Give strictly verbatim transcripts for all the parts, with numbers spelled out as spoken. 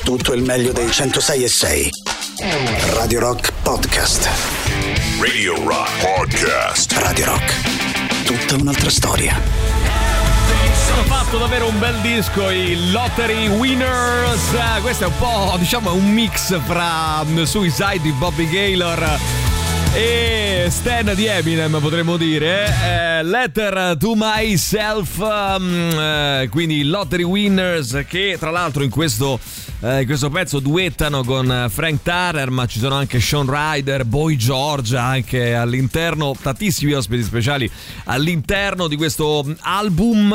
tutto il meglio dei centosei e sei. Radio Rock Podcast. Radio Rock Podcast. Radio Rock. Tutta un'altra storia. Hanno fatto davvero un bel disco, i Lottery Winners. Questo è un po', diciamo, un mix fra Suicide di Bobby Gaylor e Stan di Eminem, potremmo dire. eh, Letter to Myself, um, eh, quindi Lottery Winners, che tra l'altro in questo eh, in questo pezzo duettano con Frank Turner, ma ci sono anche Sean Ryder, Boy George anche all'interno, tantissimi ospiti speciali all'interno di questo album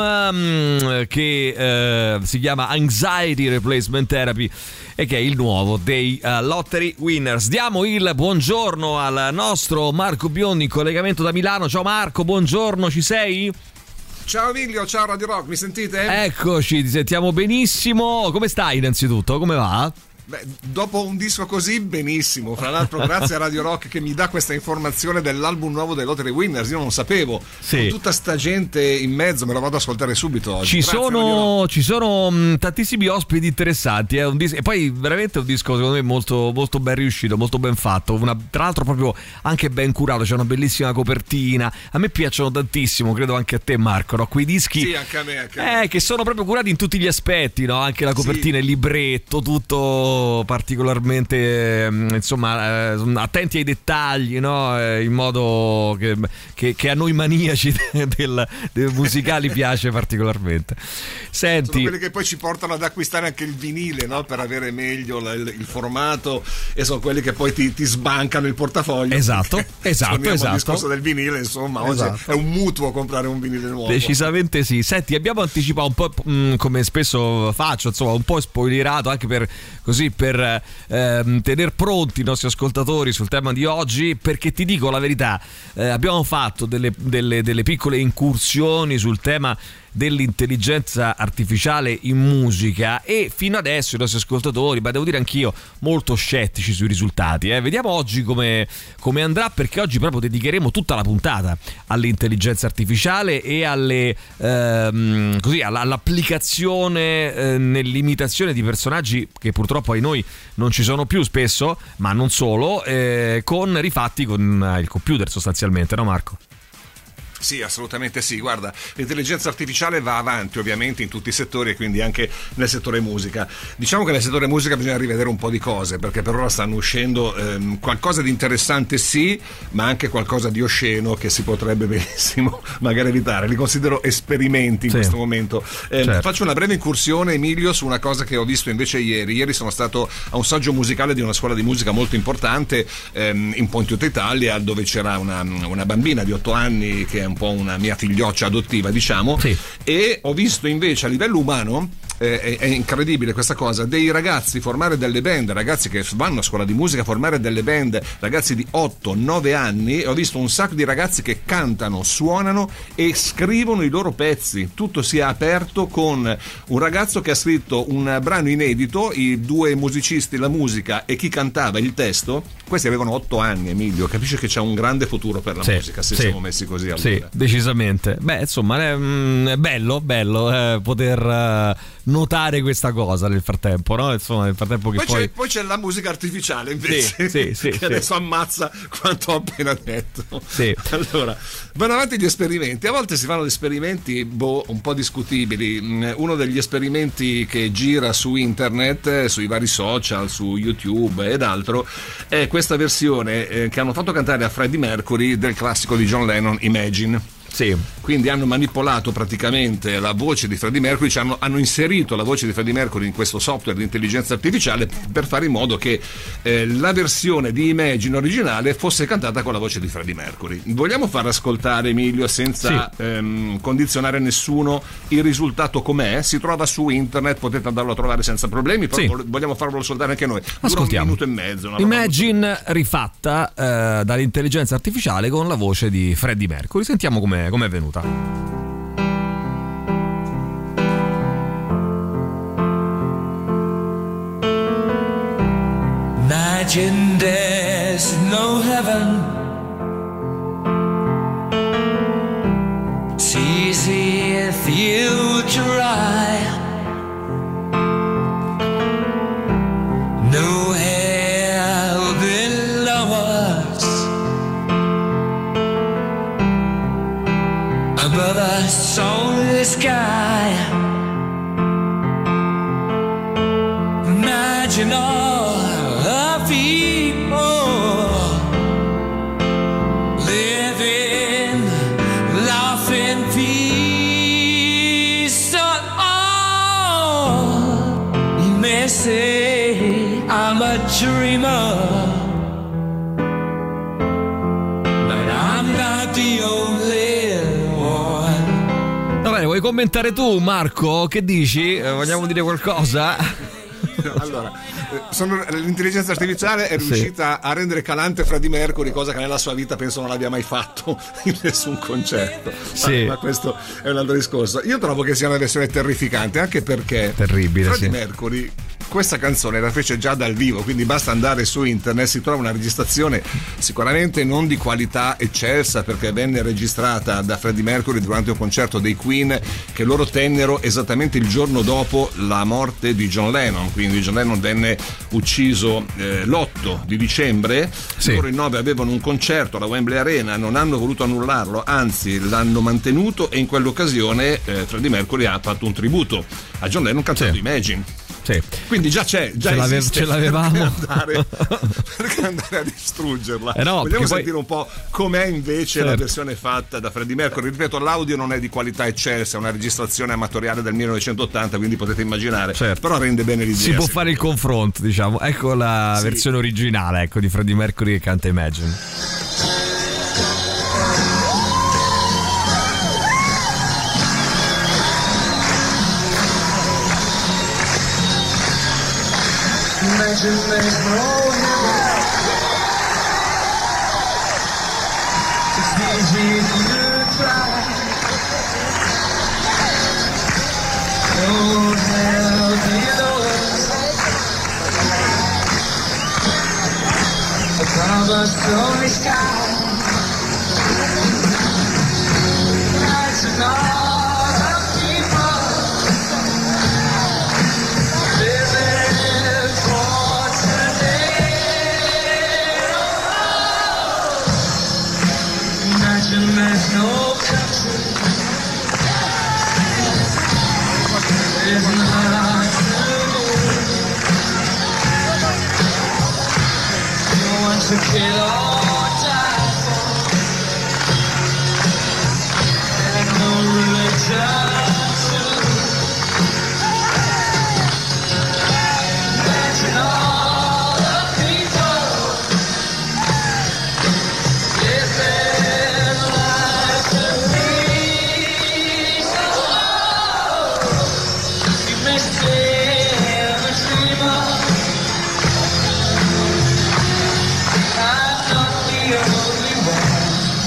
um, che eh, si chiama Anxiety Replacement Therapy e che è il nuovo dei uh, Lottery Winners. Diamo il buongiorno al nostro Marco Biondi in collegamento da Milano. Ciao Marco, buongiorno, ci sei? Ciao Emilio, ciao Radio Rock, mi sentite? Eccoci, ti sentiamo benissimo. Come stai innanzitutto? Come va? Beh, dopo un disco così, benissimo. Fra l'altro grazie a Radio Rock che mi dà questa informazione dell'album nuovo dei Lottery Winners. Io non sapevo. Sì. Con tutta sta gente in mezzo me lo vado ad ascoltare subito oggi. Ci Grazie, sono, ci sono mh, tantissimi ospiti interessanti, eh? Un dis- e poi veramente un disco secondo me molto, molto ben riuscito, molto ben fatto, una, tra l'altro proprio anche ben curato, c'è una bellissima copertina. A me piacciono tantissimo, credo anche a te Marco, no? Quei dischi Sì, anche a me, anche a me. Eh, che sono proprio curati in tutti gli aspetti, no? Anche la copertina, Sì. Il libretto, tutto particolarmente, insomma, eh, attenti ai dettagli, no? Eh, in modo che, che, che a noi maniaci del, del musicali piace particolarmente. Senti, Sono quelli che poi ci portano ad acquistare anche il vinile, no? Per avere meglio la, il, il formato, e sono quelli che poi ti, ti sbancano il portafoglio. Esatto, esatto, Torniamo esatto. al discorso del vinile, insomma, Esatto. oggi è un mutuo comprare un vinile nuovo. decisamente sì. Senti, abbiamo anticipato un po', mh, come spesso faccio, insomma, un po' spoilerato anche per così per ehm, tenere pronti i nostri ascoltatori sul tema di oggi, perché ti dico la verità, eh, abbiamo fatto delle, delle, delle piccole incursioni sul tema dell'intelligenza artificiale in musica e fino adesso i nostri ascoltatori, ma devo dire anch'io, molto scettici sui risultati. eh. Vediamo oggi come, come andrà, perché oggi proprio dedicheremo tutta la puntata all'intelligenza artificiale e alle, ehm, così, all'applicazione eh, nell'imitazione di personaggi che purtroppo ai noi non ci sono più spesso, ma non solo, eh, con rifatti con il computer sostanzialmente, no Marco? Sì, assolutamente sì. Guarda, l'intelligenza artificiale va avanti ovviamente in tutti i settori e quindi anche nel settore musica. Diciamo che nel settore musica bisogna rivedere un po' di cose, perché per ora stanno uscendo ehm, qualcosa di interessante sì, ma anche qualcosa di osceno che si potrebbe benissimo magari evitare. Li considero esperimenti in sì. questo momento. Eh, certo. Faccio una breve incursione, Emilio, su una cosa che ho visto invece ieri. Ieri sono stato a un saggio musicale di una scuola di musica molto importante ehm, in po' in tutta Italia, dove c'era una, una bambina di otto anni che è un po' una mia figlioccia adottiva, diciamo, sì. E ho visto invece a livello umano, eh, è, è incredibile questa cosa, dei ragazzi formare delle band, ragazzi che vanno a scuola di musica a formare delle band, ragazzi di otto nove anni, e ho visto un sacco di ragazzi che cantano, suonano e scrivono i loro pezzi. Tutto si è aperto con un ragazzo che ha scritto un brano inedito, i due musicisti, la musica e chi cantava il testo. Questi avevano otto anni, Emilio, capisci che c'è un grande futuro per la sì, musica se sì. siamo messi così allora. Sì, decisamente. Beh, insomma, è, è bello, bello eh, poter eh, notare questa cosa nel frattempo, no? Insomma, nel frattempo che poi, poi... c'è, poi c'è la musica artificiale invece, sì, sì, sì, che sì. adesso ammazza quanto ho appena detto. Sì. Allora, vanno avanti gli esperimenti. A volte si fanno esperimenti boh, un po' discutibili. Uno degli esperimenti che gira su internet, sui vari social, su YouTube ed altro, è questa versione eh, che hanno fatto cantare a Freddie Mercury del classico di John Lennon, Imagine. Sì. Quindi hanno manipolato praticamente la voce di Freddie Mercury, cioè hanno, hanno inserito la voce di Freddie Mercury in questo software di intelligenza artificiale per fare in modo che eh, la versione di Imagine originale fosse cantata con la voce di Freddie Mercury. Vogliamo far ascoltare, Emilio, senza sì. ehm, condizionare nessuno, il risultato com'è? Si trova su internet, potete andarlo a trovare senza problemi, però sì. vogliamo farvelo ascoltare anche noi. Dura Ascoltiamo. un minuto e mezzo. Una Imagine molto... rifatta eh, dall'intelligenza artificiale con la voce di Freddie Mercury. Sentiamo com'è com'è venuta. Imagine there's no heaven. It's easy if you try. Imagine all the people living, laughing, peace on all. You may say I'm a dreamer, but I'm not the only one. Va bene, vuoi commentare tu, Marco? Che dici? Eh, vogliamo dire qualcosa? Allora, sono, l'intelligenza artificiale è riuscita sì. a rendere calante Freddie Mercury, cosa che nella sua vita penso non abbia mai fatto in nessun concerto. Sì. Ma, ma questo è un altro discorso. Io trovo che sia una versione terrificante, anche perché terribile, Freddie sì. Mercury questa canzone la fece già dal vivo, quindi basta andare su internet, si trova una registrazione sicuramente non di qualità eccelsa, perché venne registrata da Freddie Mercury durante un concerto dei Queen che loro tennero esattamente il giorno dopo la morte di John Lennon. Quindi John Lennon venne ucciso eh, l'otto di dicembre, sì. loro in nove avevano un concerto alla Wembley Arena, non hanno voluto annullarlo, anzi l'hanno mantenuto, e in quell'occasione eh, Freddie Mercury ha fatto un tributo a John Lennon cantando sì. Imagine. Sì. Quindi già c'è, già ce, l'ave- esiste, ce l'avevamo perché andare, perché andare a distruggerla. Eh no, vogliamo sentire poi... un po' com'è invece certo. la versione fatta da Freddie Mercury. Ripeto, l'audio non è di qualità eccelsa, è una registrazione amatoriale del millenovecentottanta, quindi potete immaginare, certo. però rende bene l'idea. Si può fare il confronto, diciamo. Ecco la sì. versione originale, ecco, di Freddie Mercury che canta Imagine. Imagine there's no heaven. It's easy to try. No hell below us. Above us, only sky. Imagine all the people living for today. Imagine there's no country. There's not to lose. No one to kill or die for. And no religion to imagine all the people living life in peace. Oh, you may say I'm a dreamer. I'm not the only one.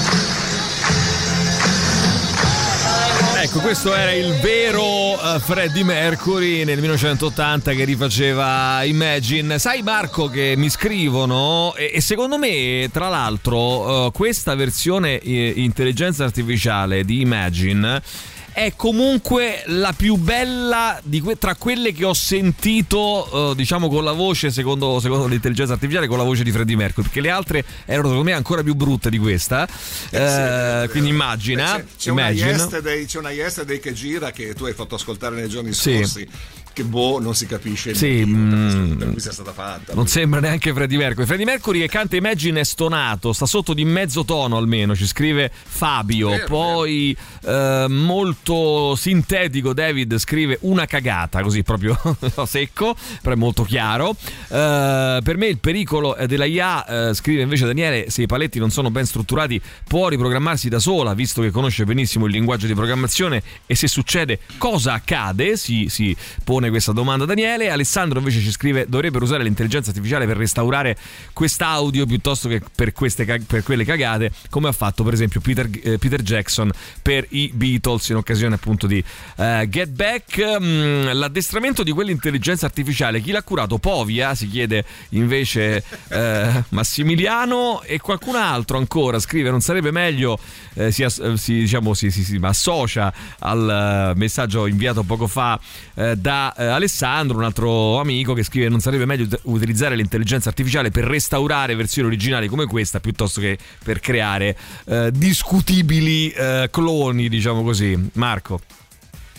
Ecco, questo era il vero uh, Freddie Mercury nel millenovecentottanta che rifaceva Imagine. Sai, Marco, che mi scrivono e, e secondo me, tra l'altro, uh, questa versione eh, intelligenza artificiale di Imagine è comunque la più bella di que- tra quelle che ho sentito, uh, diciamo, con la voce, secondo, secondo l'intelligenza artificiale, con la voce di Freddie Mercury, perché le altre erano secondo me ancora più brutte di questa. Eh, uh, quindi immagina. Beh, c'è, c'è, Imagine. Una yesterday, c'è una yesterday che gira, che tu hai fatto ascoltare nei giorni Sì. scorsi. Che boh, non si capisce il sì, motivo per cui sia stata fatta. Non sembra neanche Freddie Mercury. Freddie Mercury che canta Imagine è stonato, sta sotto di mezzo tono almeno, ci scrive Fabio. Vero, poi vero. Eh, molto sintetico David scrive una cagata, così proprio secco, però è molto chiaro. Eh, per me il pericolo della I A, eh, scrive invece Daniele, se i paletti non sono ben strutturati può riprogrammarsi da sola, visto che conosce benissimo il linguaggio di programmazione, e se succede cosa accade? Si, si pone questa domanda Daniele. Alessandro invece ci scrive: dovrebbero usare l'intelligenza artificiale per restaurare quest'audio piuttosto che per queste per quelle cagate, come ha fatto per esempio Peter, eh, Peter Jackson per i Beatles in occasione appunto di uh, Get Back. Mm, l'addestramento di quell'intelligenza artificiale chi l'ha curato? Povia, si chiede invece eh, Massimiliano. E qualcun altro ancora scrive: non sarebbe meglio eh, si, si, diciamo, si, si, si associa al uh, messaggio inviato poco fa eh, da eh, Alessandro, un altro amico, che scrive: non sarebbe meglio ut- utilizzare l'intelligenza artificiale per restaurare versioni originali come questa piuttosto che per creare eh, discutibili eh, cloni, diciamo così. Marco?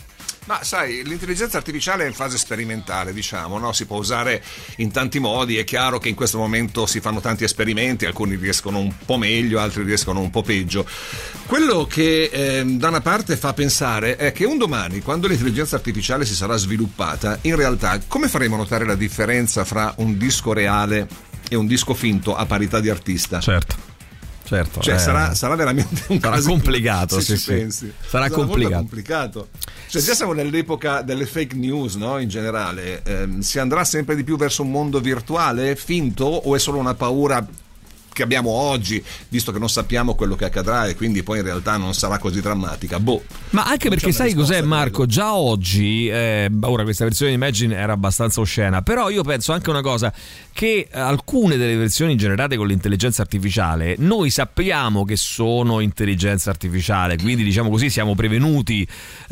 Ma sai, l'intelligenza artificiale è in fase sperimentale, diciamo, no? Si può usare in tanti modi, è chiaro che in questo momento si fanno tanti esperimenti, alcuni riescono un po' meglio, altri riescono un po' peggio. Quello che eh, da una parte fa pensare è che un domani, quando l'intelligenza artificiale si sarà sviluppata, in realtà come faremo a notare la differenza fra un disco reale e un disco finto a parità di artista? Certo. Certo, cioè eh, sarà, sarà veramente un sarà caso complicato, se sì, ci sì. pensi. Sarà, sarà complicato. complicato. Cioè già siamo nell'epoca delle fake news, no? In generale, eh, si andrà sempre di più verso un mondo virtuale, finto, o è solo una paura che abbiamo oggi, visto che non sappiamo quello che accadrà e quindi poi in realtà non sarà così drammatica? Boh. Ma anche non perché sai cos'è, Marco? quello. Già oggi, eh, ora questa versione di Imagine era abbastanza oscena, però io penso anche una cosa, che alcune delle versioni generate con l'intelligenza artificiale noi sappiamo che sono intelligenza artificiale, quindi diciamo così siamo prevenuti,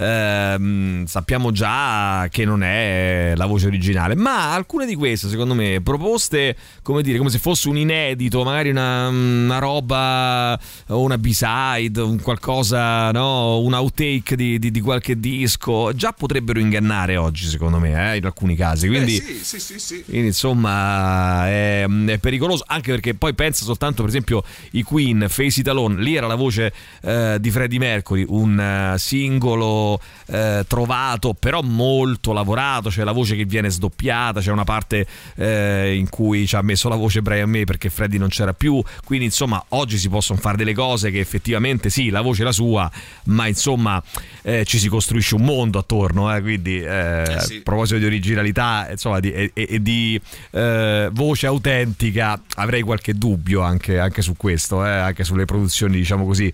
ehm, sappiamo già che non è la voce originale, ma alcune di queste secondo me proposte, come dire, come se fosse un inedito, magari una, una roba o una B-side, un qualcosa, no? Un outtake di, di, di qualche disco, già potrebbero ingannare oggi secondo me, eh, in alcuni casi, quindi, eh, sì, sì, sì, sì. quindi insomma è, è pericoloso, anche perché poi pensa soltanto per esempio i Queen, Face It Alone, lì era la voce eh, di Freddie Mercury, un uh, singolo eh, trovato però molto lavorato, c'è la voce che viene sdoppiata, c'è una parte eh, in cui ci ha messo la voce Brian May perché Freddie non c'era più, quindi insomma oggi si possono fare delle cose che effettivamente sì, la voce è la sua, ma insomma eh, ci si costruisce un mondo attorno, eh, quindi eh, eh sì. a proposito di originalità, insomma, di, e, e di eh, voce autentica, avrei qualche dubbio anche, anche su questo, eh, anche sulle produzioni diciamo così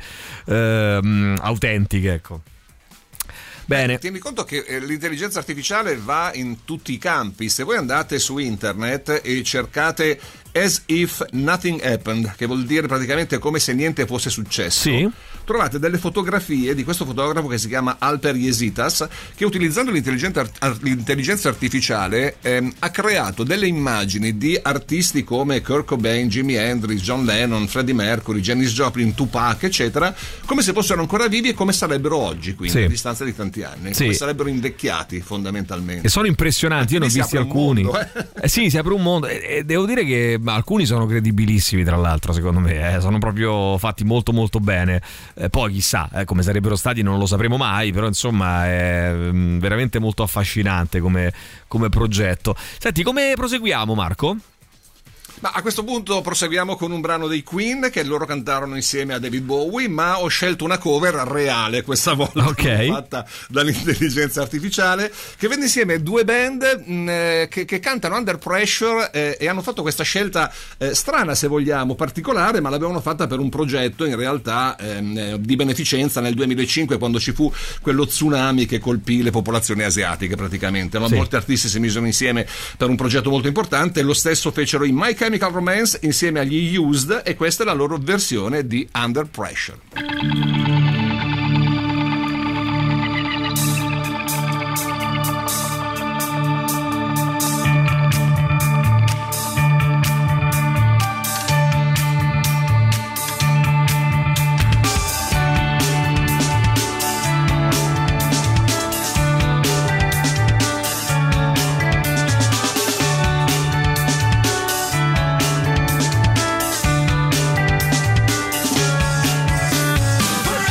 ehm, autentiche, ecco. Bene. Eh, tieni conto che eh, l'intelligenza artificiale va in tutti i campi. Se voi andate su internet e cercate as if nothing happened, che vuol dire praticamente come se niente fosse successo, sì. Trovate delle fotografie di questo fotografo che si chiama Alper Yesitas, che utilizzando l'intelligenza, l'intelligenza artificiale ehm, ha creato delle immagini di artisti come Kurt Cobain, Jimi Hendrix, John Lennon, Freddie Mercury, Janis Joplin, Tupac, eccetera, come se fossero ancora vivi e come sarebbero oggi, quindi sì. A distanza di tanti anni, sì. Come sarebbero invecchiati fondamentalmente. E sono impressionanti, io ne ho visti alcuni. Mondo, eh? Eh sì, si apre un mondo e, e devo dire che alcuni sono credibilissimi, tra l'altro, secondo me, eh, sono proprio fatti molto molto bene. Eh, poi chissà eh, come sarebbero stati, non lo sapremo mai, però insomma è mh, veramente molto affascinante come, come progetto. Senti, come proseguiamo, Marco? Ma a questo punto proseguiamo con un brano dei Queen che loro cantarono insieme a David Bowie, ma ho scelto una cover reale questa volta, okay. Fatta dall'intelligenza artificiale, che vede insieme due band mh, che, che cantano Under Pressure eh, e hanno fatto questa scelta eh, strana, se vogliamo, particolare, ma l'avevano fatta per un progetto in realtà ehm, di beneficenza nel duemilacinque, quando ci fu quello tsunami che colpì le popolazioni asiatiche praticamente, no? Sì. Molti artisti si misero insieme per un progetto molto importante, lo stesso fecero i My Chemical Romance insieme agli Used, e questa è la loro versione di Under Pressure. Put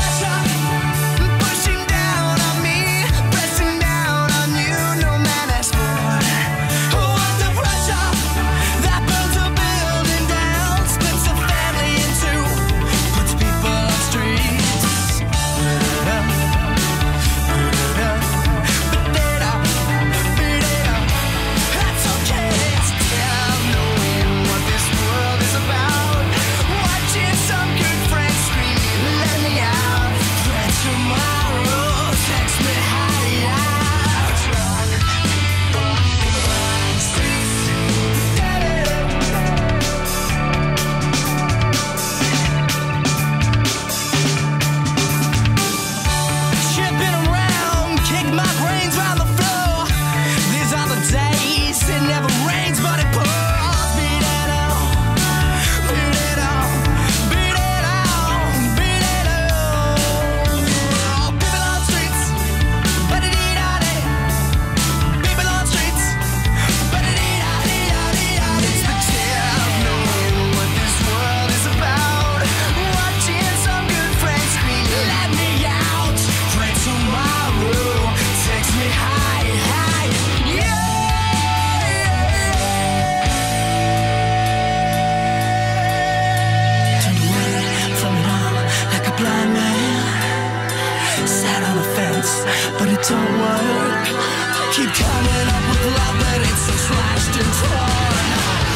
don't work. I keep coming up with love, but it's so slashed and torn.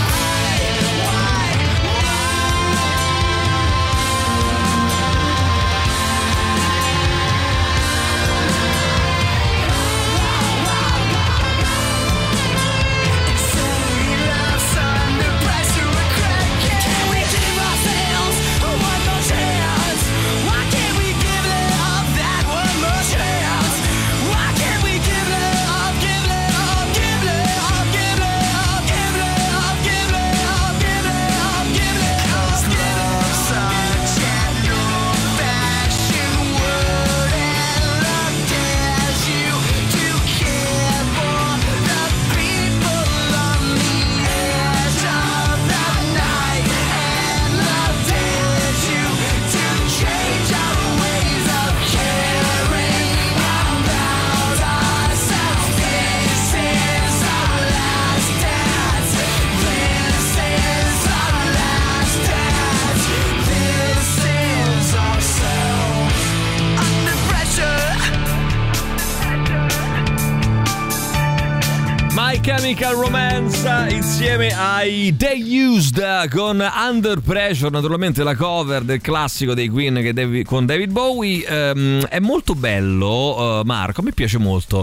Chemical Romance insieme ai They Used con Under Pressure, naturalmente la cover del classico dei Queen che David, con David Bowie. Um, è molto bello, uh, Marco, a me piace molto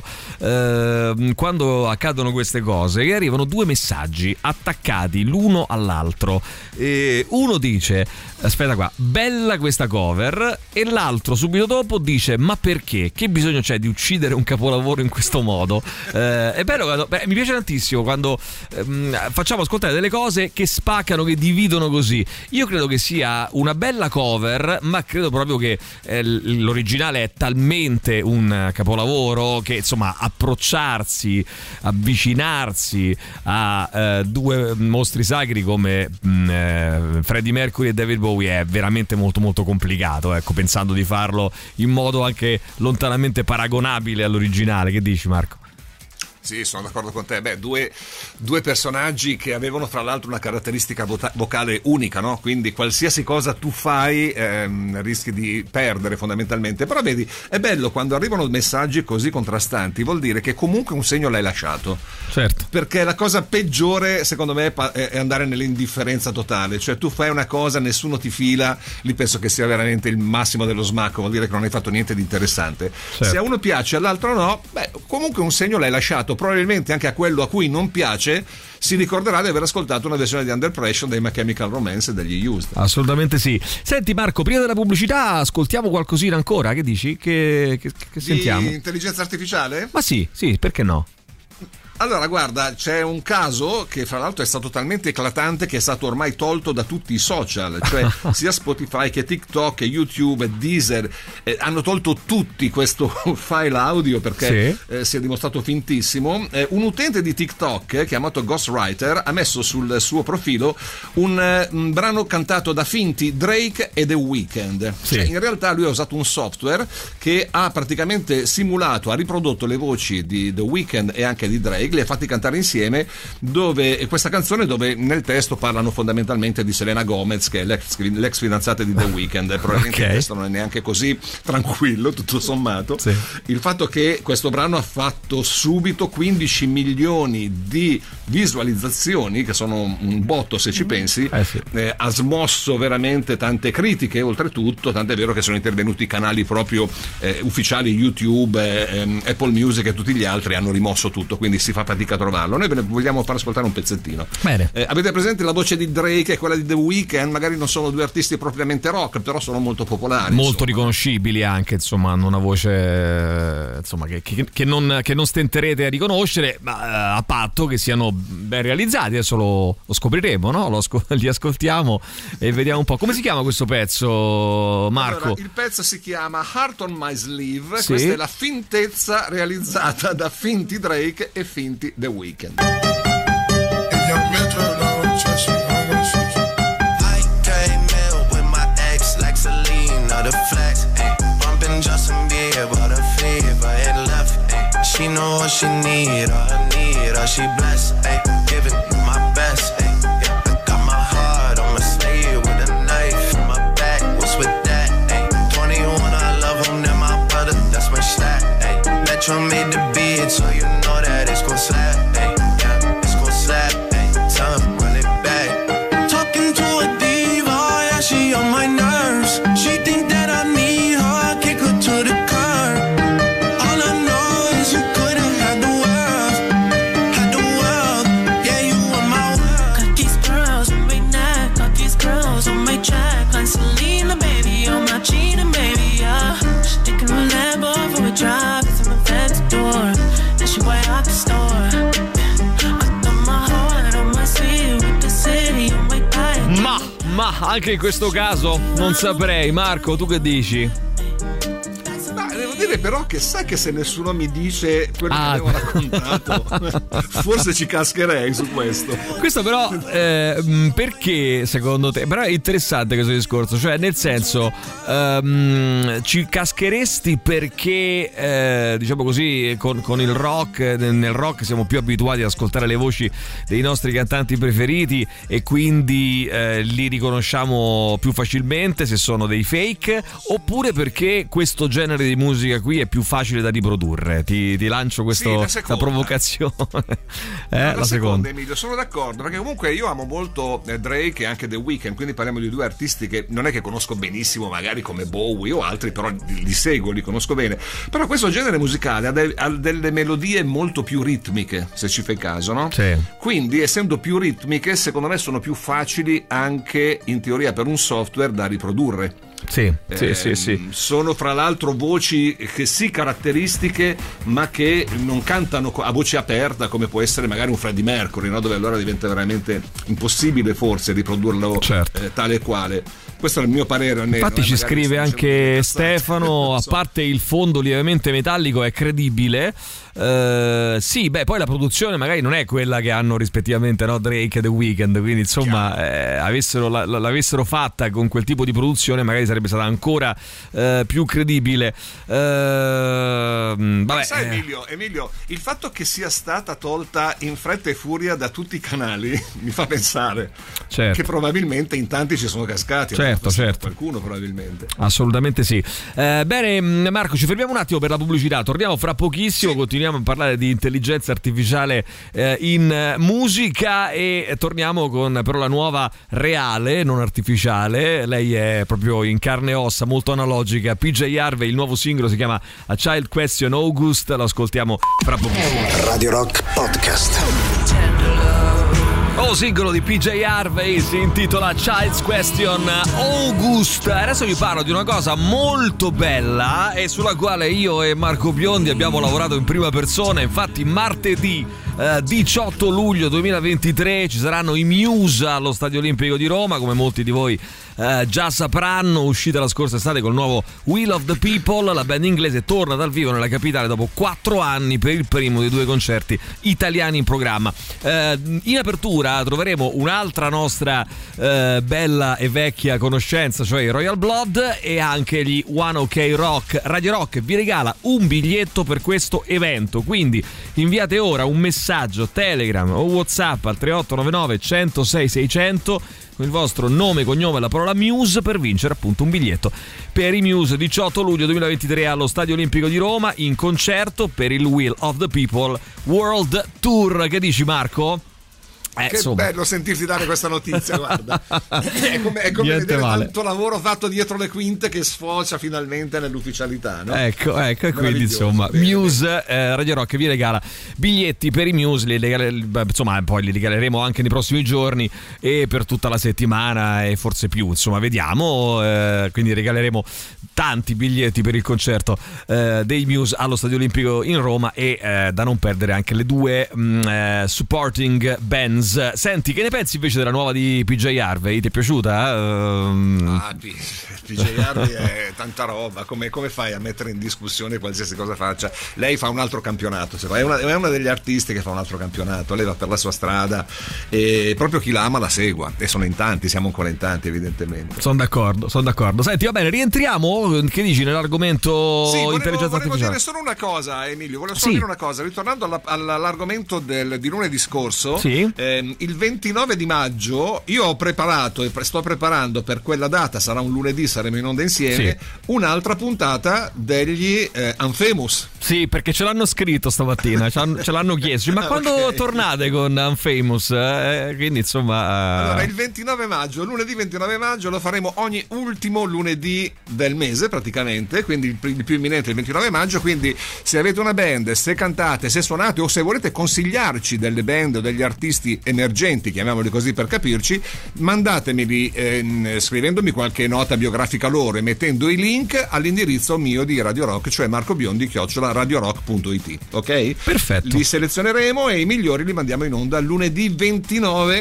uh, quando accadono queste cose, che arrivano due messaggi attaccati l'uno all'altro e uno dice aspetta qua, bella questa cover, e l'altro subito dopo dice ma perché? Che bisogno c'è di uccidere un capolavoro in questo modo? Uh, è bello quando, beh, mi piace tantissimo quando ehm, facciamo ascoltare delle cose che spaccano, che dividono così. Io credo che sia una bella cover, ma credo proprio che eh, l'originale è talmente un capolavoro che insomma approcciarsi, avvicinarsi a eh, due mostri sacri come mh, eh, Freddie Mercury e David Bowie è veramente molto molto complicato, ecco, pensando di farlo in modo anche lontanamente paragonabile all'originale. Che dici, Marco? Sì, sono d'accordo con te. Beh, due, due personaggi che avevano fra l'altro una caratteristica vota- vocale unica, no? Quindi qualsiasi cosa tu fai ehm, rischi di perdere fondamentalmente. Però vedi, è bello quando arrivano messaggi così contrastanti, vuol dire che comunque un segno l'hai lasciato. Certo. Perché la cosa peggiore secondo me è andare nell'indifferenza totale. Cioè tu fai una cosa, nessuno ti fila, lì penso che sia veramente il massimo dello smacco, vuol dire che non hai fatto niente di interessante. Certo. Se a uno piace, all'altro no, beh, comunque un segno l'hai lasciato. Probabilmente anche a quello a cui non piace si ricorderà di aver ascoltato una versione di Under Pressure dei My Chemical Romance e degli Used. Assolutamente sì. Senti Marco, prima della pubblicità ascoltiamo qualcosina ancora, che dici? Che, che, che sentiamo? Di intelligenza artificiale? Ma sì, sì, perché no? Allora guarda, c'è un caso che fra l'altro è stato talmente eclatante che è stato ormai tolto da tutti i social, cioè sia Spotify che TikTok e YouTube e Deezer eh, hanno tolto tutti questo file audio perché sì. eh, si è dimostrato fintissimo. Eh, un utente di TikTok eh, chiamato Ghostwriter ha messo sul suo profilo un, eh, un brano cantato da finti Drake e The Weeknd. Sì. Cioè, in realtà lui ha usato un software che ha praticamente simulato, ha riprodotto le voci di The Weeknd e anche di Drake, li ha fatti cantare insieme, dove questa canzone dove nel testo parlano fondamentalmente di Selena Gomez, che è l'ex, l'ex fidanzata di The Weeknd. Probabilmente okay. Il testo non è neanche così tranquillo, tutto sommato. Sì. Il fatto che questo brano ha fatto subito quindici milioni di visualizzazioni, che sono un botto se ci pensi, eh sì. eh, ha smosso veramente tante critiche, oltretutto, tant'è vero che sono intervenuti canali proprio eh, ufficiali, YouTube, eh, Apple Music e tutti gli altri hanno rimosso tutto, quindi si fa fatica a trovarlo. Noi ve ne vogliamo far ascoltare un pezzettino. Bene. Eh, avete presente la voce di Drake e quella di The Weeknd? Magari non sono due artisti propriamente rock, però sono molto popolari, molto insomma. Riconoscibili anche, insomma, hanno una voce insomma che, che, che, non, che non stenterete a riconoscere, ma a patto che siano ben realizzati. Adesso lo, lo scopriremo, no? Lo ascol- li ascoltiamo e vediamo un po'. Come si chiama questo pezzo, Marco? Allora, il pezzo si chiama Heart on My Sleeve. Sì. Questa è la fintezza realizzata da finti Drake e finti The Weeknd. She know what she need, all her need, all she blessed, ayy, giving my best, ayy, yeah, I got my heart on my sleeve with a knife in my back, what's with that, ayy, twenty-one, I love him, they're my brother, that's my stat, ayy, Metro Ma anche in questo caso non saprei. Marco, tu che dici? Ma devo dire però che sai che se nessuno mi dice quello Ah. che avevo raccontato, forse ci cascherei su questo. Questo però eh, mh, perché secondo te? Però è interessante questo discorso, cioè nel senso ehm, ci cascheresti perché eh, diciamo così con, con il rock, nel rock siamo più abituati ad ascoltare le voci dei nostri cantanti preferiti e quindi eh, li riconosciamo più facilmente se sono dei fake, oppure perché questo genere di musica qui è più facile da riprodurre? Ti, ti lancio questo, Sì, la questa seconda. provocazione. eh, la, la seconda, seconda. Emilio, sono d'accordo, perché comunque io amo molto eh, Drake e anche The Weeknd, quindi parliamo di due artisti che non è che conosco benissimo, magari come Bowie o altri, però li, li seguo, li conosco bene. Però questo genere musicale ha, de- ha delle melodie molto più ritmiche, se ci fai caso, no? Sì. Quindi, essendo più ritmiche, secondo me sono più facili anche in teoria per un software da riprodurre. Sì, sì, Eh, sì, sì. Sono fra l'altro voci che sì caratteristiche, ma che non cantano a voce aperta come può essere magari un Freddie Mercury, no? Dove allora diventa veramente impossibile forse riprodurlo Certo. eh, tale e quale. Questo è il mio parere. Almeno, Infatti eh, ci magari scrive sto dicendo anche delle cazzate. Stefano, Non a so. parte il fondo lievemente metallico è credibile. Eh, sì, beh, poi la produzione magari non è quella che hanno rispettivamente, no, Drake e The Weeknd, quindi insomma eh, avessero, la, la- l'avessero fatta con quel tipo di produzione magari sarebbe stata ancora eh, più credibile. Eh, Ma vabbè, sai eh, Emilio, Emilio, il fatto che sia stata tolta in fretta e furia da tutti i canali mi fa pensare certo. che probabilmente in tanti ci sono cascati. Certo, certo. Qualcuno probabilmente. Assolutamente sì. Eh, bene, Marco, ci fermiamo un attimo per la pubblicità. Torniamo fra pochissimo. Sì. Continuiamo a parlare di intelligenza artificiale eh, in eh, musica e torniamo con però la nuova reale, non artificiale. Lei è proprio in carne e ossa, molto analogica. P J Harvey, il nuovo singolo si chiama A Child Question August. Lo ascoltiamo fra pochissimo. Radio Rock Podcast. Nuovo singolo di P J Harvey si intitola Child's Question August. Adesso vi parlo di una cosa molto bella e sulla quale io e Marco Biondi abbiamo lavorato in prima persona. Infatti martedì eh, diciotto luglio duemilaventitré ci saranno i Muse allo Stadio Olimpico di Roma, come molti di voi eh, già sapranno, uscita la scorsa estate col nuovo Will of the People. La band inglese torna dal vivo nella capitale dopo quattro anni per il primo dei due concerti italiani in programma. Eh, in apertura troveremo un'altra nostra eh, bella e vecchia conoscenza, cioè i Royal Blood, e anche gli One Ok Rock. Radio Rock vi regala un biglietto per questo evento, quindi inviate ora un messaggio Telegram o WhatsApp al tre otto nove nove, uno zero sei, sei zero zero con il vostro nome, cognome e la parola Muse per vincere appunto un biglietto per i Muse diciotto luglio duemilaventitré allo Stadio Olimpico di Roma in concerto per il Will of the People World Tour. Che dici, Marco? Eh, Che insomma. bello sentirti dare questa notizia, guarda. È come, è come Niente vedere male. tanto lavoro fatto dietro le quinte che sfocia finalmente nell'ufficialità, no? Ecco, ecco, e quindi Meraviglioso, insomma bene. Muse, eh, Radio Rock vi regala biglietti per i Muse, li regala- beh, insomma poi li regaleremo anche nei prossimi giorni e per tutta la settimana e forse più, insomma vediamo, eh, quindi regaleremo tanti biglietti per il concerto eh, dei Muse allo Stadio Olimpico in Roma e eh, da non perdere anche le due mh, eh, supporting bands. Senti, che ne pensi invece della nuova di P J Harvey? Ti è piaciuta? Ehm, Ah, P- P J Harvey è tanta roba. Come, come fai a mettere in discussione qualsiasi cosa faccia? Lei fa un altro campionato, è una, è una degli artisti che fa un altro campionato. Lei va per la sua strada e proprio chi la ama la segua. E sono in tanti, siamo ancora in tanti, evidentemente. sono d'accordo, sono d'accordo. Senti, va bene, rientriamo. Che dici nell'argomento Sì, volevo, intelligenza volevo artificiale? dire solo una cosa, Emilio. Volevo solo Sì. dire una cosa. Ritornando alla- all'argomento del, di lunedì scorso, Sì. ehm, il ventinove di maggio io ho preparato e pre- sto preparando per quella data, sarà un lunedì, saremo in onda insieme, Sì. un'altra puntata degli eh, Unfamous. Sì, perché ce l'hanno scritto stamattina, ce l'hanno- ce l'hanno chiesto. Ma quando Ok. tornate con Unfamous? Eh, quindi insomma. Allora, il ventinove maggio, lunedì ventinove maggio, lo faremo ogni ultimo lunedì del mese praticamente, quindi il, il più imminente è il ventinove maggio, quindi se avete una band, se cantate, se suonate o se volete consigliarci delle band o degli artisti emergenti, chiamiamoli così per capirci, mandatemeli ehm, scrivendomi qualche nota biografica loro e mettendo i link all'indirizzo mio di Radio Rock, cioè Marco Biondi chiocciola radiorock punto it, ok? Perfetto. Li selezioneremo e i migliori li mandiamo in onda lunedì ventinove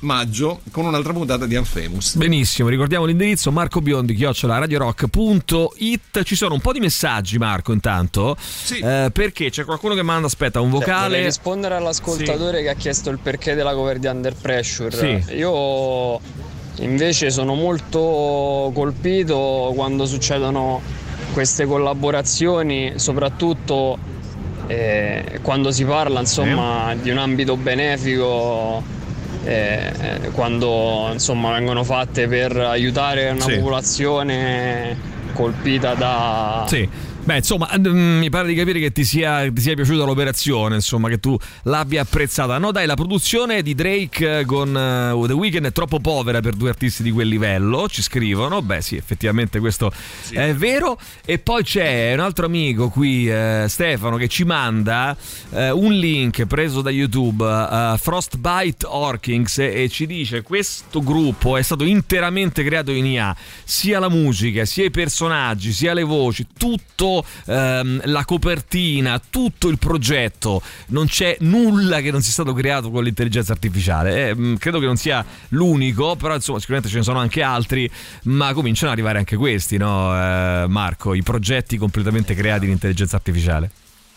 maggio con un'altra puntata di Anfemus. Benissimo, ricordiamo l'indirizzo Marco Biondi chiocciola radiorock punto it. Ci sono un po' di messaggi, Marco, intanto sì. eh, perché c'è qualcuno che manda, aspetta, un vocale. Vorrei rispondere all'ascoltatore sì. che ha chiesto il perché della cover di Under Pressure. Sì. Io invece sono molto colpito quando succedono queste collaborazioni, soprattutto eh, quando si parla insomma eh. di un ambito benefico, eh, quando insomma vengono fatte per aiutare una sì. popolazione colpita da... Sì. Beh, insomma, mi pare di capire che ti sia, ti sia piaciuta l'operazione, insomma, che tu l'abbia apprezzata. No, dai, la produzione di Drake con uh, The Weeknd è troppo povera per due artisti di quel livello, ci scrivono. Beh, sì, effettivamente questo sì. è vero. E poi c'è un altro amico qui, eh, Stefano, che ci manda eh, un link preso da YouTube, uh, Frostbite Orkings, e, e ci dice: questo gruppo è stato interamente creato in I A, sia la musica, sia i personaggi, sia le voci, tutto. Ehm, la copertina, tutto il progetto, non c'è nulla che non sia stato creato con l'intelligenza artificiale. Eh, credo che non sia l'unico, però insomma sicuramente ce ne sono anche altri, ma cominciano ad arrivare anche questi, no, eh, Marco? I progetti completamente creati in intelligenza artificiale.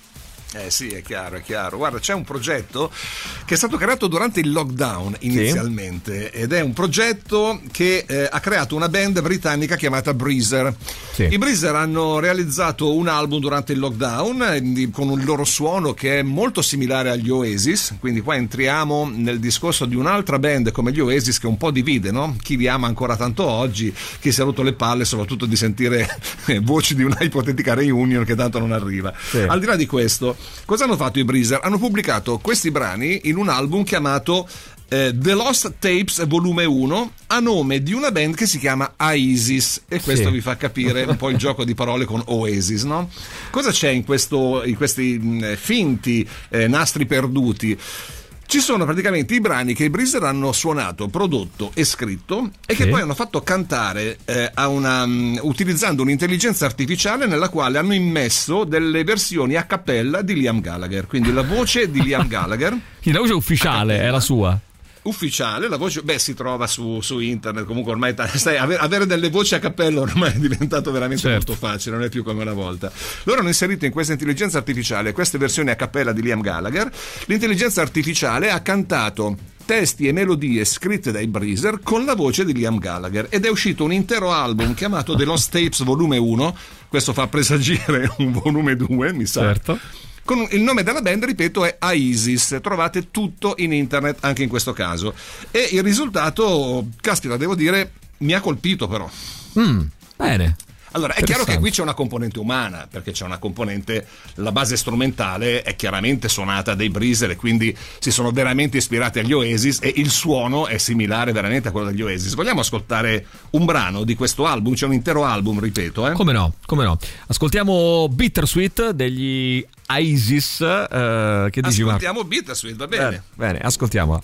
Eh sì, è chiaro, è chiaro. Guarda, c'è un progetto che è stato creato durante il lockdown inizialmente, sì. ed è un progetto che eh, ha creato una band britannica chiamata Breezer. Sì. I Breezer hanno realizzato un album durante il lockdown eh, con un loro suono che è molto similare agli Oasis, quindi qua entriamo nel discorso di un'altra band come gli Oasis che un po' divide, no? Chi li ama ancora tanto oggi, chi si è rotto le palle soprattutto di sentire voci di una ipotetica reunion che tanto non arriva. Sì. Al di là di questo, cosa hanno fatto i Breezer? Hanno pubblicato questi brani in un album chiamato eh, The Lost Tapes volume uno, a nome di una band che si chiama Isis, e questo sì. vi fa capire un po' il gioco di parole con Oasis, no? Cosa c'è in, questo, in questi mh, finti eh, nastri perduti? Ci sono praticamente i brani che i Breezer hanno suonato, prodotto e scritto, e che sì. poi hanno fatto cantare eh, a una, um, utilizzando un'intelligenza artificiale nella quale hanno immesso delle versioni a cappella di Liam Gallagher, quindi la voce di Liam Gallagher. La voce ufficiale è la sua. Ufficiale, la voce, beh, si trova su, su internet, comunque ormai stai, avere, avere delle voci a cappello ormai è diventato veramente certo. molto facile, non è più come una volta. Loro hanno inserito in questa intelligenza artificiale queste versioni a cappella di Liam Gallagher. L'intelligenza artificiale ha cantato testi e melodie scritte dai Breezer con la voce di Liam Gallagher, ed è uscito un intero album chiamato The Lost Tapes volume uno. Questo fa presagire un volume due, mi sa. Certo. Con il nome della band, ripeto, è Isis. Trovate tutto in internet anche in questo caso. E il risultato, caspita, devo dire, mi ha colpito però. Mm, bene. Allora, è chiaro che qui c'è una componente umana, perché c'è una componente, la base strumentale è chiaramente suonata dai Breezer, e quindi si sono veramente ispirati agli Oasis, e il suono è similare veramente a quello degli Oasis. Vogliamo ascoltare un brano di questo album? C'è un intero album, ripeto. Eh? Come no, come no. Ascoltiamo Bittersweet degli Isis. Eh, che dici, ascoltiamo Marco? Bittersweet, va bene. Eh, bene, ascoltiamo.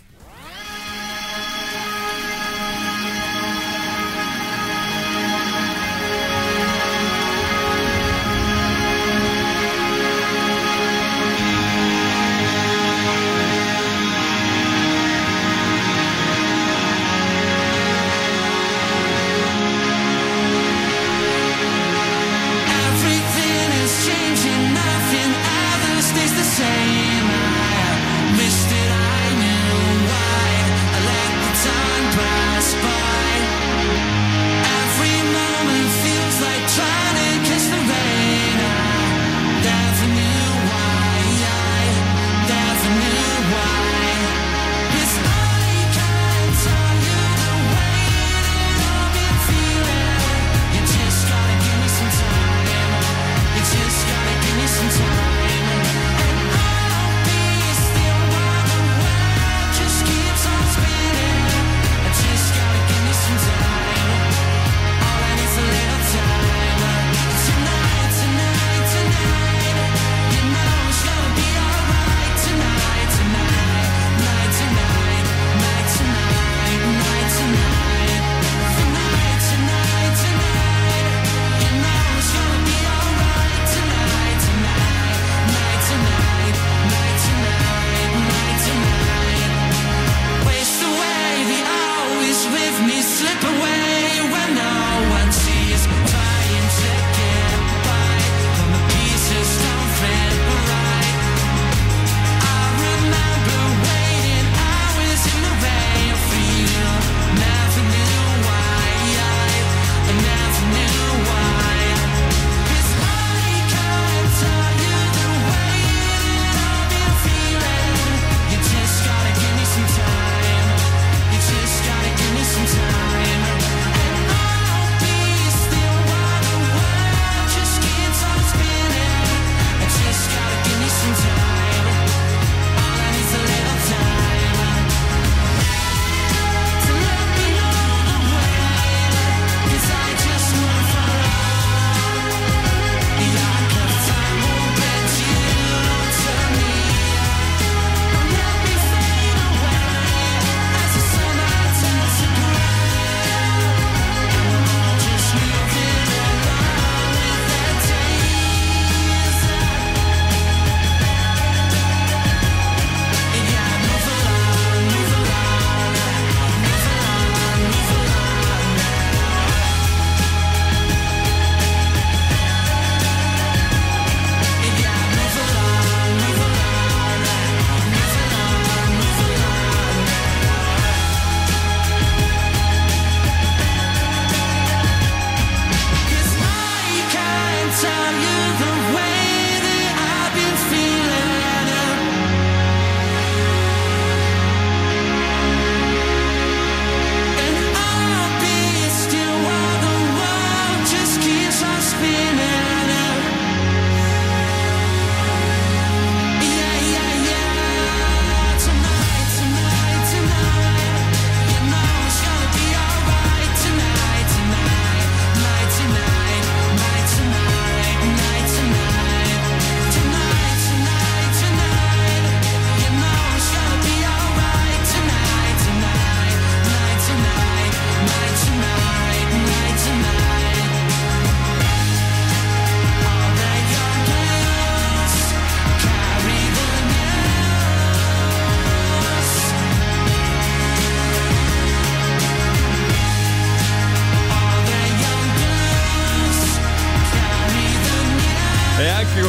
Same, I missed it, I knew.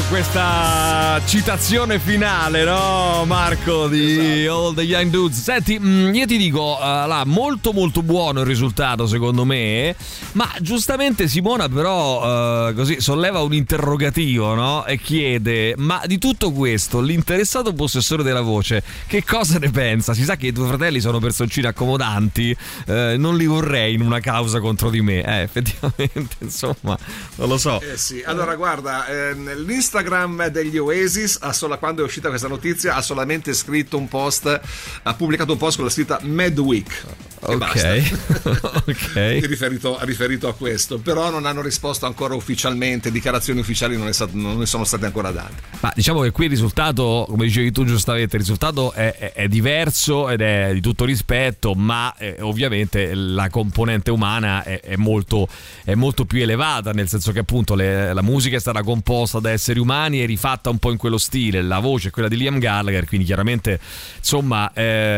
questa citazione finale, no Marco, di esatto. All the Young Dudes. Senti, mh, io ti dico, uh, là, molto molto buono il risultato secondo me, ma giustamente Simona però uh, così solleva un interrogativo, no? E chiede, ma di tutto questo l'interessato possessore della voce che cosa ne pensa? Si sa che i tuoi fratelli sono personcine accomodanti, uh, non li vorrei in una causa contro di me, eh, effettivamente, insomma, non lo so. Eh sì, allora guarda, eh, l'Instagram degli Oasis, ha solo, quando è uscita questa notizia, ha solamente scritto un post, ha pubblicato un post con la scritta Mad Week. E ok, basta. ok. riferito, riferito a questo, però non hanno risposto ancora ufficialmente, dichiarazioni ufficiali non, è stato, non ne sono state ancora date. Ma diciamo che qui il risultato, come dicevi tu giustamente, il risultato è, è, è diverso ed è di tutto rispetto, ma eh, ovviamente la componente umana è, è, molto, è molto più elevata, nel senso che appunto le, la musica è stata composta da esseri umani e rifatta un po' in quello stile, la voce è quella di Liam Gallagher, quindi chiaramente insomma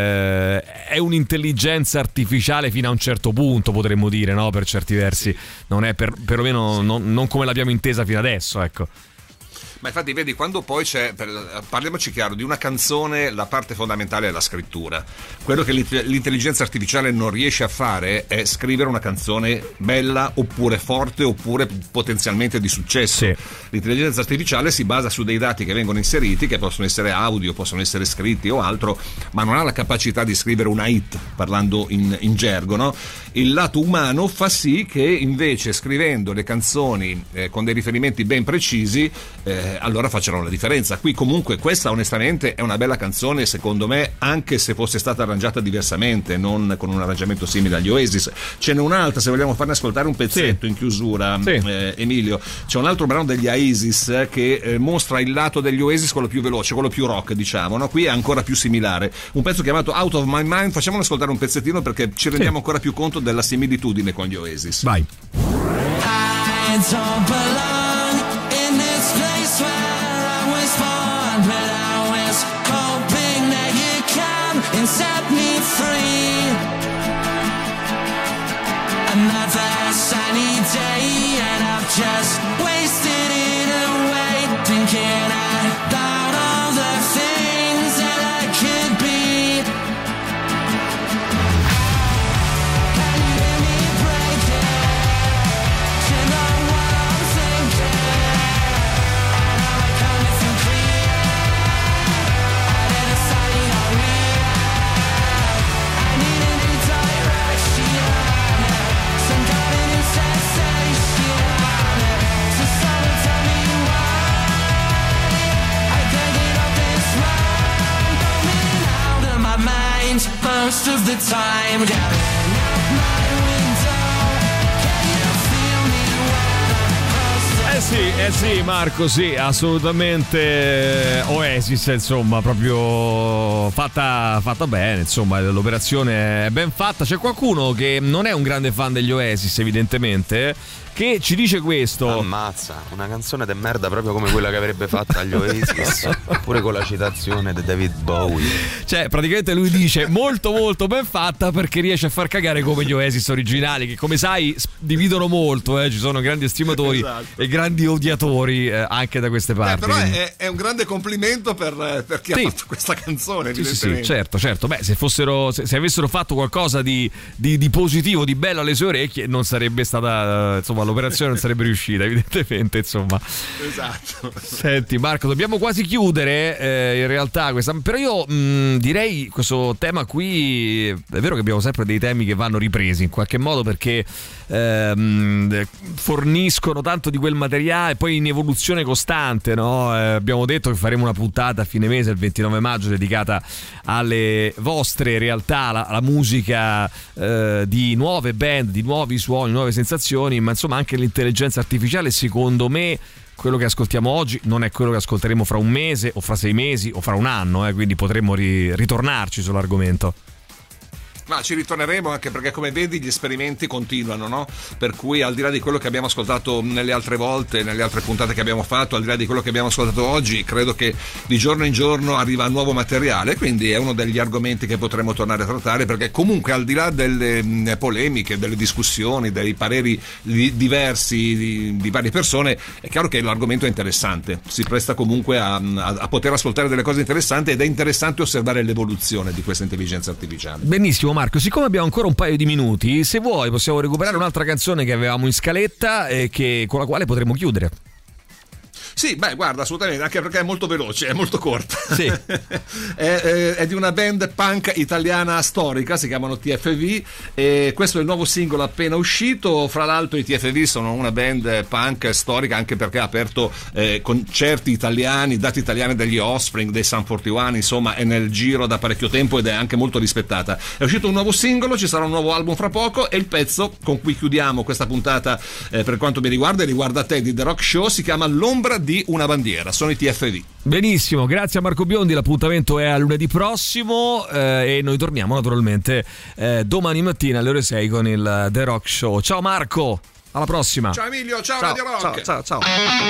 eh, è un'intelligenza artificiale fino a un certo punto, potremmo dire, no? Per certi versi non è per, perlomeno non, non come l'abbiamo intesa fino adesso, ecco. Ma infatti vedi, quando poi c'è, parliamoci chiaro, di una canzone la parte fondamentale è la scrittura. Quello che l'intelligenza artificiale non riesce a fare è scrivere una canzone bella oppure forte oppure potenzialmente di successo. Sì. L'intelligenza artificiale si basa su dei dati che vengono inseriti, che possono essere audio, possono essere scritti o altro, ma non ha la capacità di scrivere una hit, parlando in, in gergo, no? Il lato umano fa sì che invece scrivendo le canzoni eh, con dei riferimenti ben precisi eh, allora facciano la differenza. Qui comunque questa onestamente è una bella canzone, secondo me, anche se fosse stata arrangiata diversamente, non con un arrangiamento simile agli Oasis. Ce n'è un'altra, se vogliamo farne ascoltare un pezzetto, sì, in chiusura, sì. eh, Emilio, c'è un altro brano degli Oasis eh, che eh, mostra il lato degli Oasis, quello più veloce, quello più rock, diciamo, no? Qui è ancora più similare, un pezzo chiamato Out of My Mind. Facciamolo ascoltare un pezzettino perché ci rendiamo sì. ancora più conto della similitudine con gli Oasis. Vai. I don't belong in this place where I was born, but I was hoping that you'd come and set me free. Another sunny day and I've just wasted it away, thinking about all the things that I could be. Most of the time, gathering up my window, can you feel me when I'm Eh sì, eh sì Marco, sì, assolutamente. Oasis, insomma, proprio fatta, fatta bene, insomma, l'operazione è ben fatta. C'è qualcuno che non è un grande fan degli Oasis, evidentemente, che ci dice questo. Ammazza, una canzone de merda proprio come quella che avrebbe fatta agli Oasis, pure con la citazione di David Bowie. Cioè, praticamente lui dice molto molto ben fatta perché riesce a far cagare come gli Oasis originali, che come sai dividono molto, eh? Ci sono grandi estimatori, esatto, e grandi odiatori eh, anche da queste parti. Eh, però è, è un grande complimento per, per chi sì. ha fatto questa canzone, sì, sì, sì, certo, certo. Beh, se fossero se, se avessero fatto qualcosa di, di, di positivo, di bello alle sue orecchie, non sarebbe stata, insomma, l'operazione non sarebbe riuscita, evidentemente, insomma. Esatto. Senti Marco, dobbiamo quasi chiudere eh, in realtà questa, però io mh, direi questo tema qui, è vero che abbiamo sempre dei temi che vanno ripresi in qualche modo perché ehm, forniscono tanto di quel materiale, poi in evoluzione costante, no? Eh, abbiamo detto che faremo una puntata a fine mese, il ventinove maggio, dedicata alle vostre realtà, la, la musica eh, di nuove band, di nuovi suoni, nuove sensazioni, ma insomma anche l'intelligenza artificiale, secondo me quello che ascoltiamo oggi non è quello che ascolteremo fra un mese o fra sei mesi o fra un anno, eh, quindi potremmo ri- ritornarci sull'argomento. Ma ci ritorneremo, anche perché come vedi gli esperimenti continuano, no? Per cui al di là di quello che abbiamo ascoltato nelle altre volte, nelle altre puntate che abbiamo fatto, al di là di quello che abbiamo ascoltato oggi, credo che di giorno in giorno arriva nuovo materiale, quindi è uno degli argomenti che potremo tornare a trattare, perché comunque al di là delle mh, polemiche, delle discussioni, dei pareri di, diversi di, di varie persone, è chiaro che l'argomento è interessante, si presta comunque a, a, a poter ascoltare delle cose interessanti, ed è interessante osservare l'evoluzione di questa intelligenza artificiale. Benissimo Marco, siccome abbiamo ancora un paio di minuti, se vuoi possiamo recuperare un'altra canzone che avevamo in scaletta e che, con la quale potremo chiudere. Sì, beh, guarda, assolutamente, anche perché è molto veloce, è molto corta. Sì. è, è, è di una band punk italiana storica, si chiamano T F V, e questo è il nuovo singolo appena uscito. Fra l'altro i T F V sono una band punk storica anche perché ha aperto eh, concerti italiani, dati italiani degli Offspring, dei Sum quarantuno, insomma è nel giro da parecchio tempo ed è anche molto rispettata. È uscito un nuovo singolo, ci sarà un nuovo album fra poco, e il pezzo con cui chiudiamo questa puntata eh, per quanto mi riguarda e riguarda te di The Rock Show si chiama L'ombra di una bandiera, sono i T F V. Benissimo, grazie a Marco Biondi, l'appuntamento è a lunedì prossimo eh, e noi torniamo naturalmente eh, domani mattina alle ore sei con il The Rock Show. Ciao Marco, alla prossima. Ciao Emilio, ciao, ciao Radio Rock. Ciao, ciao, ciao.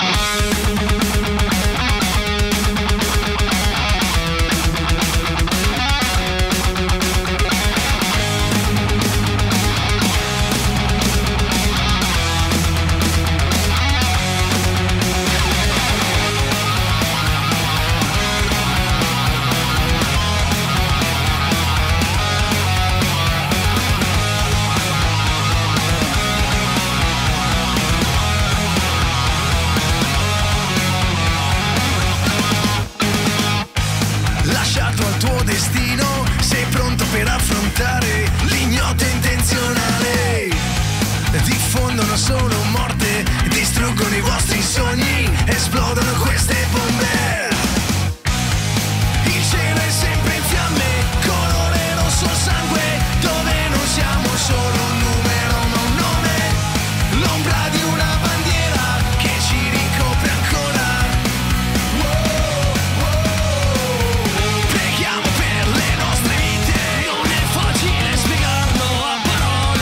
Per affrontare l'ignoto intenzionale, diffondono solo morte, distruggono i vostri sogni, esplodono queste bombe. Il cielo è sempre in fiamme, colore rosso sangue, dove non siamo solo un numero ma un nome, l'ombra di una bandiera che ci ricopre ancora. Wow, wow. Preghiamo per le nostre vite. Facile spiegarlo a parole.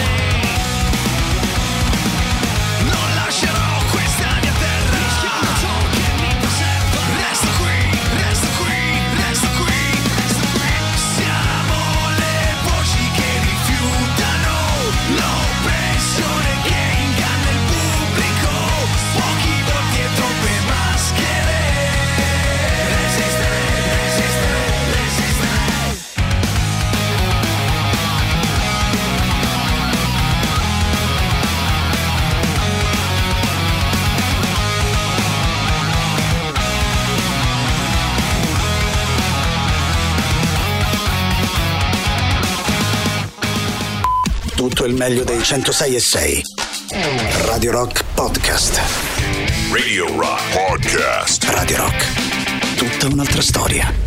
Non lascerò questa mia terra. Rischiamo ciò che mi preserva. Resto qui, resto qui, resto qui, resto qui. Siamo le voci che rifiutano l'oppressione che inganna il pubblico. Pochi volti e troppe maschere. Resistere, resistere, resistere. Tutto il meglio dei centosei e sei. Radio Rock Podcast. Radio Rock Podcast. Radio Rock. Tutta un'altra storia.